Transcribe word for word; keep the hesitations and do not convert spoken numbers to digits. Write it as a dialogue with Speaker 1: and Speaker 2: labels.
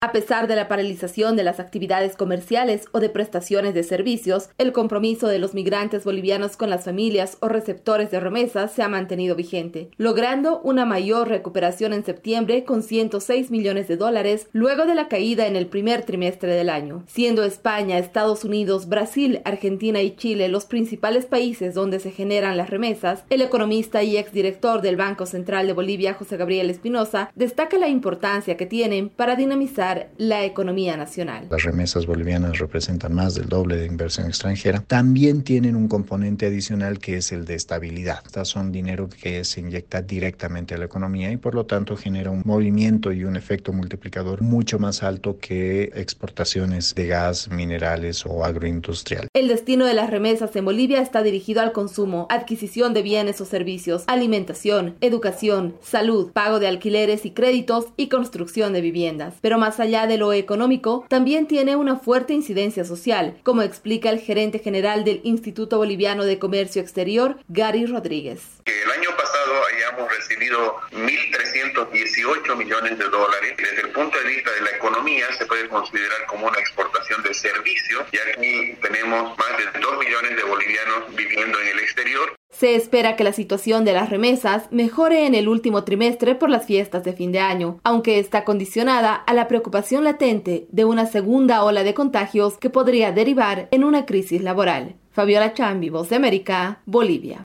Speaker 1: A pesar de la paralización de las actividades comerciales o de prestaciones de servicios, el compromiso de los migrantes bolivianos con las familias o receptores de remesas se ha mantenido vigente, logrando una mayor recuperación en septiembre con ciento seis millones de dólares luego de la caída en el primer trimestre del año, siendo España, Estados Unidos, Brasil, Argentina y Chile los principales países donde se generan las remesas. El economista y exdirector del Banco Central de Bolivia, José Gabriel Espinosa, destaca la importancia que tienen para dinamizar la economía nacional.
Speaker 2: Las remesas bolivianas representan más del doble de inversión extranjera. También tienen un componente adicional que es el de estabilidad. Estas son dinero que se inyecta directamente a la economía y por lo tanto genera un movimiento y un efecto multiplicador mucho más alto que exportaciones de gas, minerales o agroindustrial.
Speaker 1: El destino de las remesas en Bolivia está dirigido al consumo, adquisición de bienes o servicios, alimentación, educación, salud, pago de alquileres y créditos y construcción de viviendas. Pero más allá de lo económico, también tiene una fuerte incidencia social, como explica el gerente general del Instituto Boliviano de Comercio Exterior, Gary Rodríguez.
Speaker 3: El año pasado hayamos recibido mil trescientos dieciocho millones de dólares. Desde el punto de vista de la economía se puede considerar como una exportación de servicios, y aquí tenemos más de dos millones de bolivianos viviendo en el exterior.
Speaker 1: Se espera que la situación de las remesas mejore en el último trimestre por las fiestas de fin de año, aunque está condicionada a la preocupación latente de una segunda ola de contagios que podría derivar en una crisis laboral. Fabiola Chambi, Voz de América, Bolivia.